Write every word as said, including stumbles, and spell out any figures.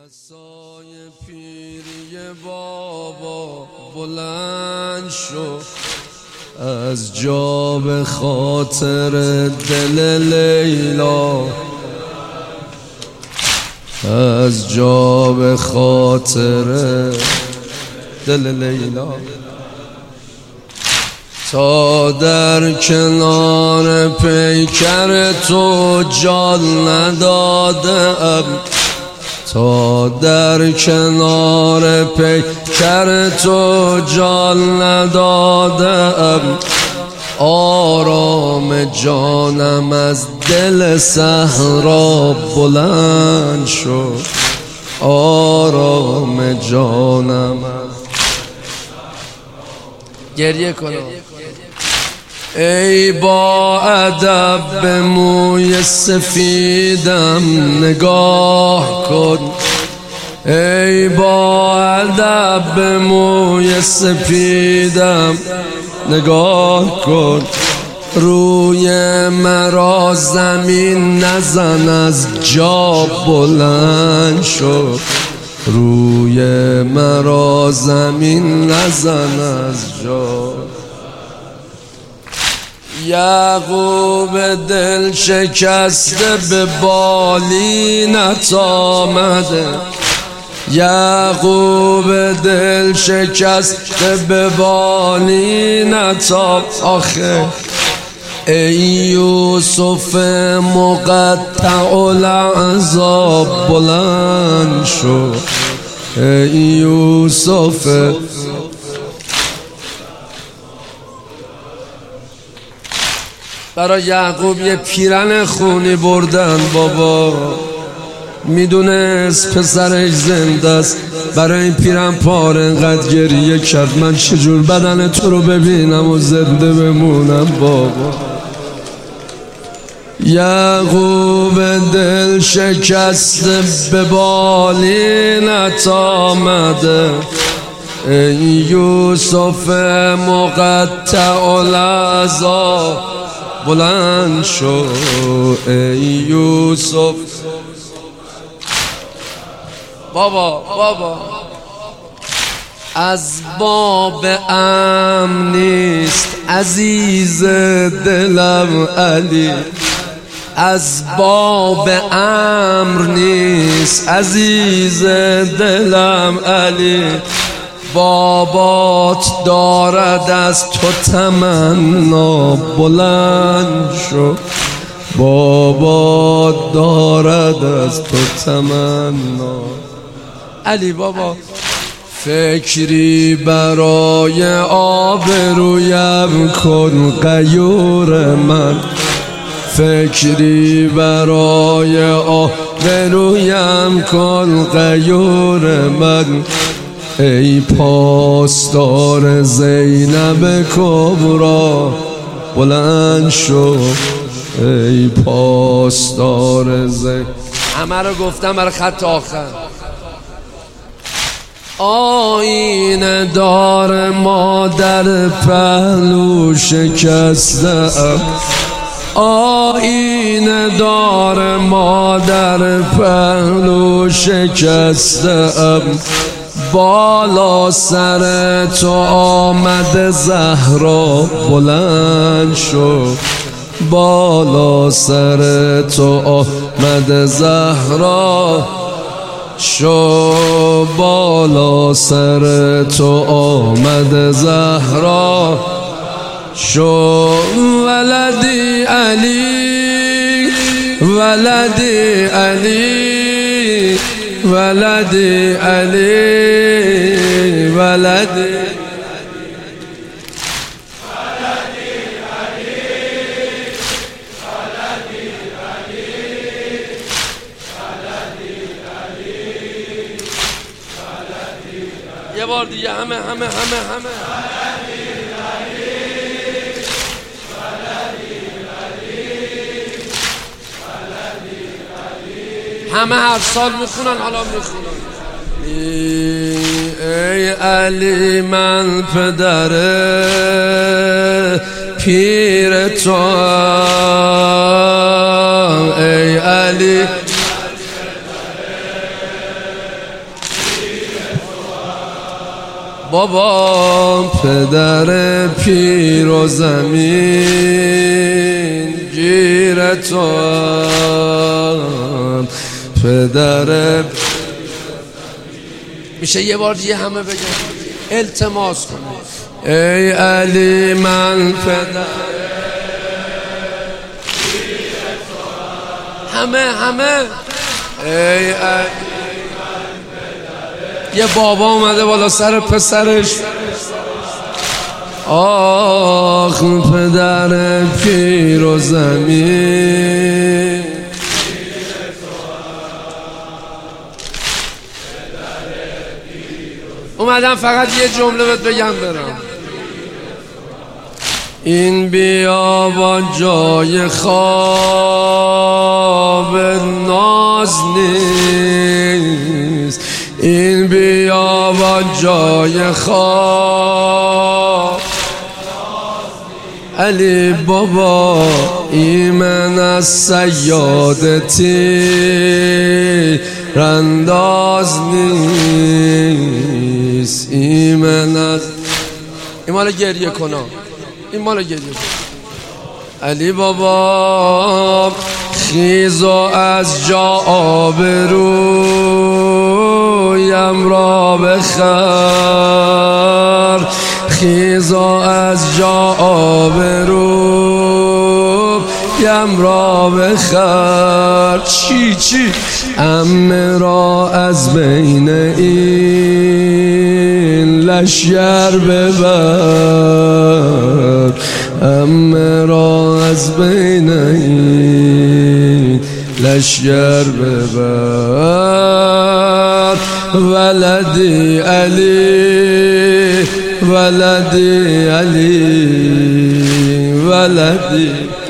عصای پیری بابا بلند شو، از جا به خاطر دل لیلا، از جا به خاطر دل لیلا. تا در کنار پیکر تو جان ندادم، تا در کنار پیکر تو جان ندادم، آرام جانم از دل صحرا بلند شد، آرام جانم از گریه کنم. ای با ادب به موی سفیدم نگاه کن، ای با ادب به موی سفیدم نگاه کن، روی مرا زمین نزن از جا بلند شو، روی مرا زمین نزن از جا. یعقوب دل شکسته به بالینت آمده، یعقوب دل شکسته به بالینت آخه، ای یوسف مقطع الاعضا بلند شو، ای یوسف. برای یعقوب یه پیرن خونی بردن، بابا میدونست پسرش زنده است، برای این پیرن پاره انقدر گریه کرد من چجور بدن تو رو ببینم و زنده بمونم بابا. یعقوب دل شکسته به بالینت آمده، ای یوسف مقطع الاعضا بلند شو، ای یوسف. بابا بابا از باب امن نیست عزیز دلم علی، از باب امر نیست عزیز دلم علی، بابات دارد از تو تمنا بلند شو، بابات دارد از تو تمنا. علی بابا فکری برای آبرویم کن غیور من، فکری برای آبرویم کن غیور من، ای پاسدار زینب کبرا بلند شو، ای پاسدار زینب. همه رو گفتم برای خط آخر. آینه دار مادر پهلو شکستم، آینه دار مادر پهلو شکستم، بالا سر تو آمده زهرا بلند شو، بالا سر تو آمده زهرا شو، بالا سر تو آمده زهرا شو. ولدی علی ولدی علی ولدی علی ولدی یه بار دیگه همه همه همه همه همه هر سال میخونن، حالا میخونن. ای علی من پدر پیر تو، ای علی بابا پدر پیر و زمین گیر تو پدر. میشه یه بار دیگه همه بگن التماس کن ای علی من پدر همه همه ای علی. یه بابا اومده بالا سر پسرش آخ پدر پیر و زمین اومدم فقط یه جمله بهت بگم برم. این بیابان جای خواب ناز نیست، این بیابان جای خواب علی بابا ایمن از سیادتی رنداز نیست، ایمن از این مال گریه کنم، این مال گریه کنم. علی بابا خیز و از جا آبرویم را بخر، خیز و از جا آبرویم را بخر. چی چی عمه را از بین این لشگر ببر، عمه را از بین این لشگر ببر. ولدی علی ولدی علی ولدی